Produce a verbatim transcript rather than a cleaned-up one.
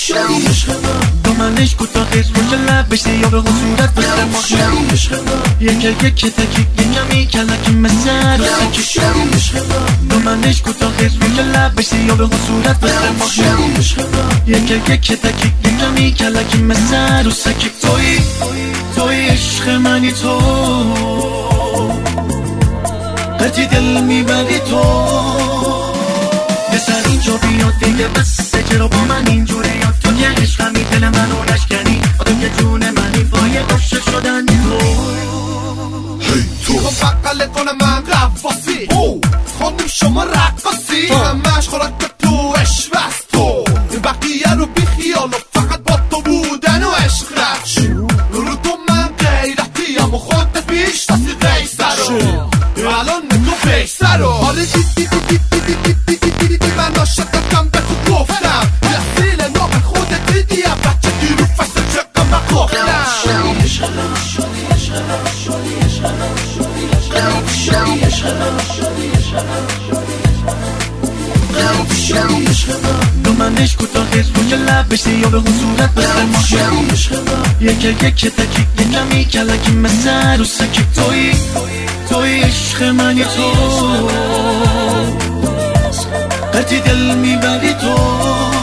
شدی عشق من دامنش کوتاه خیز رو لبش سیاه به صورت بسته ما شدی عشق من یک یک که تکی کمی کلکی مثل روسکی شدی عشق من دامنش کوتاه خیز رو لبش سیاه به صورت بسته ما شدی عشق من یک یک که تکی کمی کلکی مثل روسکی توی توی عشق منی تو قطعی دل میبری تو بسر اینجا بیاد دیگه بسه چرا با من اینجوری یاد تو یه عشقمی دل منو نشکنی آدم که جون منی پای عاشق شدن تو تو بقله کنم من رفاسی خانم شما رقاسی همش خوراک تو عشق بست تو بقیه رو بی خیال و فقط با تو بودن و عشق رفت رو تو من غیرتیم و خودت بیش تاسی قیصر رو الان تو بیشتر رو حالا دی دی دی دی دی دی دی دی دی دی من عاشقتم به تو گفتم لحظیل نام خودت دیدیم بچه دیرو فصل چقدر من گفتم دامنش کوتاه خیز روی لبش سیاه به صورت بسته ما شدی یک یک که تکی کمی کلکی مثل روسکی توی توی عشق منی تو قطعی دل میبری تو